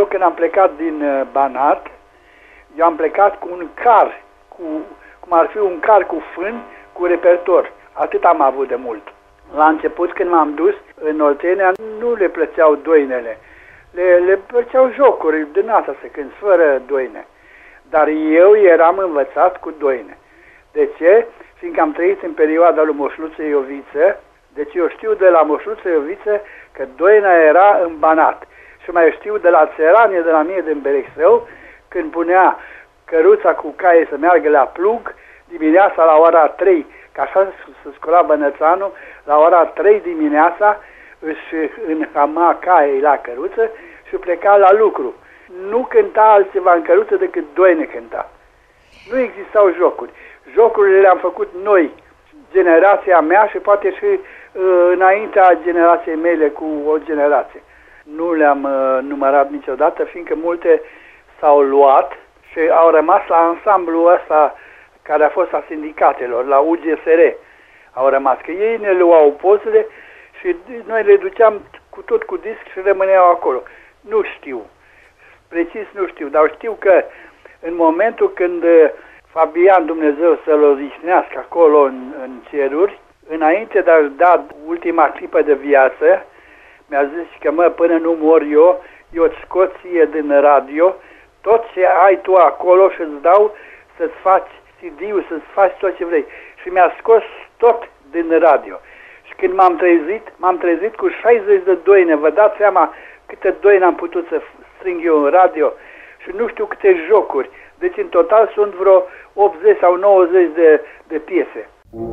eu când am plecat din Banat, eu am plecat cu un car, cum ar fi un car cu fân, cu repertor. Atât am avut de mult. La început, când m-am dus în Oltenia, nu le plăceau doinele. Le plăceau jocuri din asta să cânti, fără doine. Dar eu eram învățat cu doine. De ce? Fiindcă am trăit în perioada lui Moșluță Ioviță, deci eu știu de la Moșluță Ioviță că doina era în Banat. Și mai știu de la țăranie de la mine din Berexeu, când punea căruța cu caie să meargă la plug, dimineața la ora 3, că așa se scola bănățanul, la ora 3 dimineața își înhama caii la căruță și pleca la lucru. Nu cânta altceva în căruță decât doine cânta. Nu existau jocuri. Jocurile le-am făcut noi, generația mea și poate și înaintea generației mele cu o generație. Nu le-am numărat niciodată, fiindcă multe s-au luat și au rămas la ansamblul ăsta care a fost a sindicatelor, la UGSR au rămas, că ei ne luau pozele și noi le duceam cu disc și rămâneau acolo. Nu știu, precis nu știu, dar știu că în momentul când Fabian, Dumnezeu să-l odihnească acolo în ceruri, înainte de a-și da ultima clipă de viață, mi-a zis că până nu mor eu îți scot ție din radio tot ce ai tu acolo și îți dau să-ți faci CD-ul, să-ți faci tot ce vrei. Și mi-a scos tot din radio. Și când m-am trezit cu 60 de doine. Vă dați seama câte doine am putut să string eu în radio și nu știu câte jocuri. Deci în total sunt vreo 80 sau 90 de piese.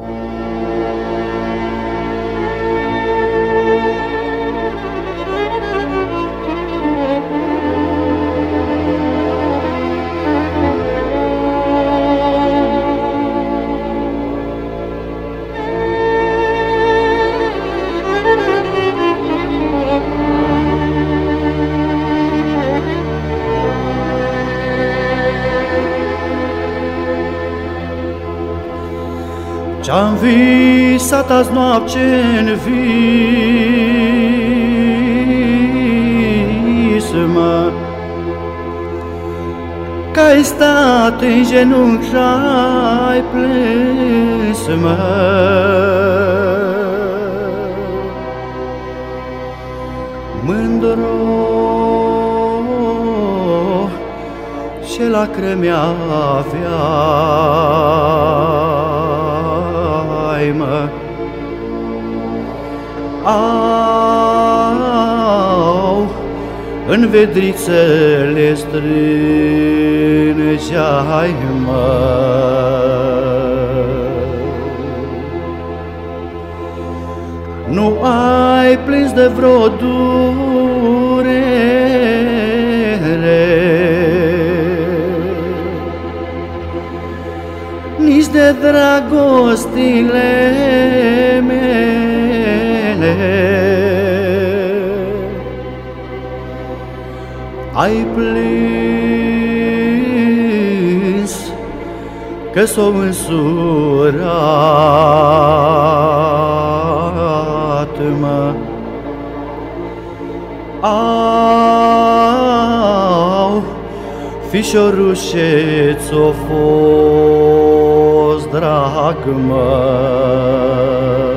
Ce-am visat azi noapte-n vis, mă, că-ai stat în genunchi și-ai plâns, mă. Mândro ce lacrimi aveai, mă. Au, în vedrițele strângeai, mă. Nu ai plâns de vreo durere, nici de dragostile mele. Ai plâns că s-o însurat, mă. Au, fișorușe ți-o fost drag, mă.